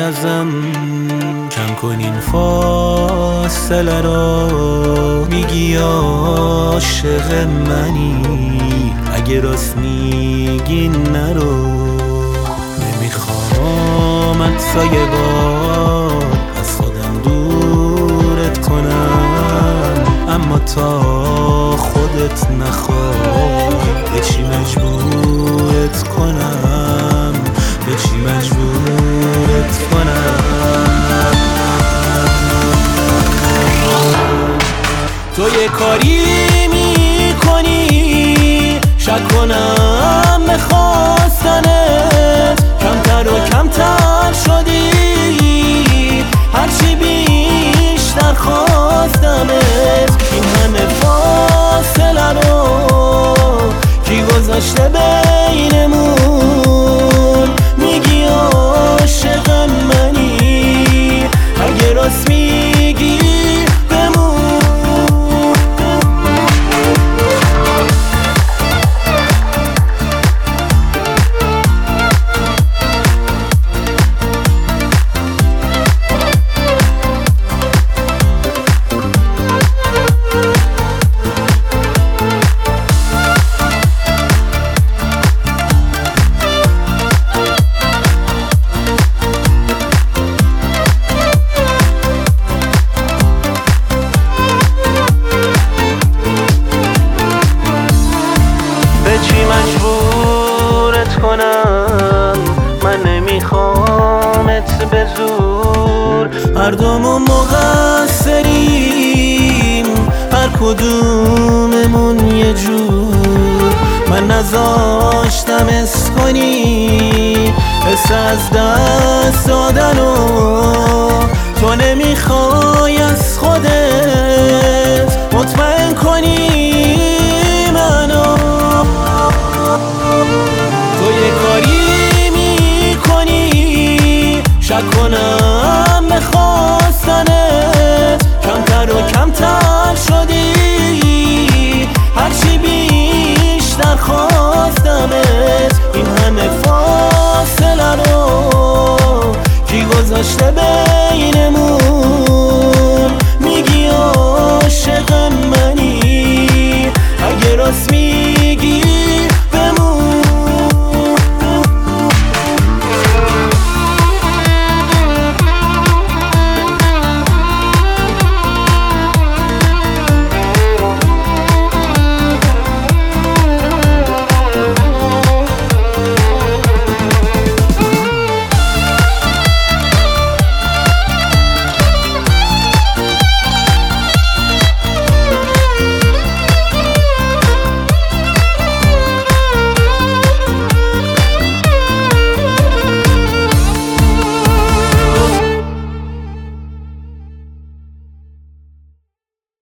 ازم کم کن این فاصله رو. میگی عاشق منی، اگه راست میگی نرو. نمیخوامت سایه بار از خودم دورت کنم، اما تا خودت نخوای به چی مجبورت کنم، به چی مجبورت کنم. تو یه کاری میکنی شک کنم به خواستنت، کمتر و کمتر شدی هرچی بیشتر خواستمت. این همه فاصله رو کی گذاشته بینمون؟ میگی عاشق منی، اگه راست میگی بمون. مجبورت کنم، من نمیخوامت به زور. هر دومون مقصریم، هر کدوممون یه جور. من نذاشتم حس کنی حس از دست دادنو، تو نمیخوای از خودت مطمئن کنی منو. تو یه کاری میکنی شک کنم به خواستنت، کمتر و کمتر شدی هرچی بیشتر خواستمت. این همه فاصله رو کی گذاشته بینمون؟